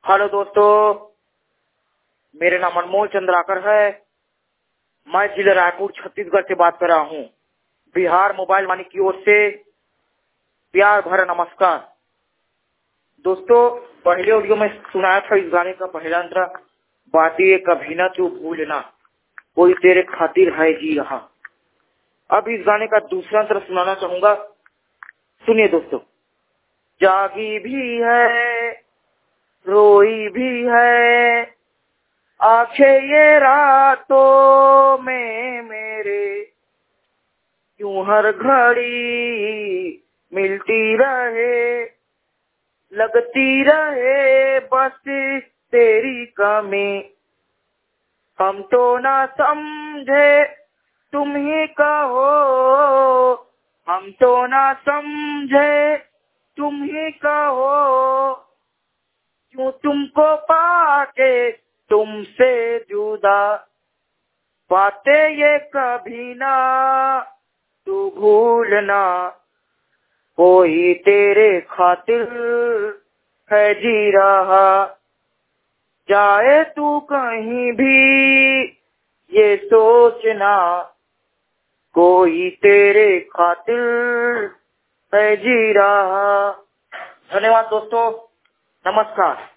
Hello दोस्तों, मेरा नाम अनमोल चंद्राकर है। मैं जिला रायपुर छत्तीसगढ़ से बात कर रहा हूँ। बिहार मोबाइल वाणी की ओर से प्यार भरा नमस्कार। दोस्तों, पहले ऑडियो में सुनाया था इस गाने का पहला अंतरा, बातें कभी ना तू भूलना, कोई तेरे खातिर है जी रहा। अब इस गाने का दूसरा अंतरा सुनाना चाहूंगा, सुनिए दोस्तों। जागी भी है, रोई भी है, आंखें ये रातों में मेरे, यूं हर घड़ी मिलती रहे, लगती रहे बस तेरी कमी। हम तो ना समझे तुम ही कहो, हम तो ना समझे तुम ही कहो, क्यों तुमको पाके तुमसे जुदा, बातें ये कभी ना तू भूलना, कोई तेरे खातिर है जी रहा। जाए तू कहीं भी ये सोचना, कोई तेरे खातिर है जी रहा। धन्यवाद दोस्तों, नमस्कार।